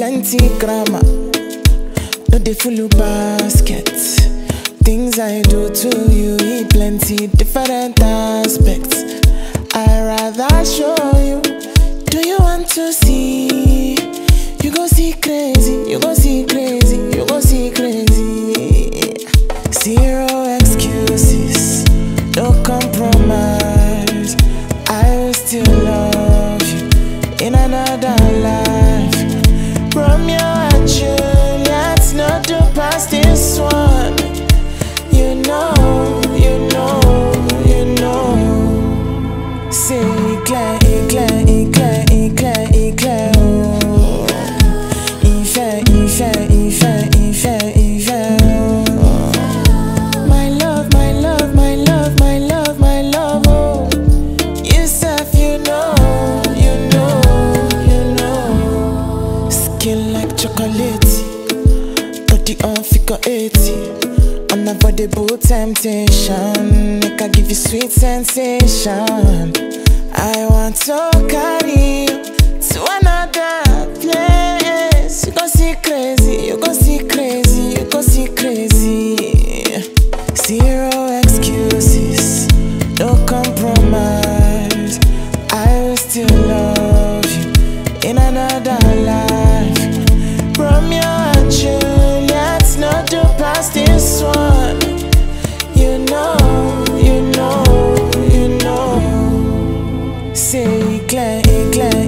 plenty grammar. No dey full basket. Things I do to you, eat plenty different aspects. I rather show you. Do you want to see? You go see crazy, you go see crazy, you go see crazy. Zero excuses, no compromise. I will still love you in another life. Romeo and Juliet, not to pass this one. You know, you know, you know. Say éclair, éclair, éclair, éclair, éclair, oh. Il fait, il fait, il fait, il fait, il fait, oh. My love, my love, my love, my love, my love, oh. Yourself, you know, you know, you know. Skin like chocolate, body on figure 80. Unavoidable temptation, make I give you sweet sensation. I want to carry you to another place. You go see crazy, you go see crazy, you go see crazy. Zero excuses, no compromise. I will still love you in another life. Romeo and Juliet, not to pass this one. You know, you know, you know. Say éclair, éclair,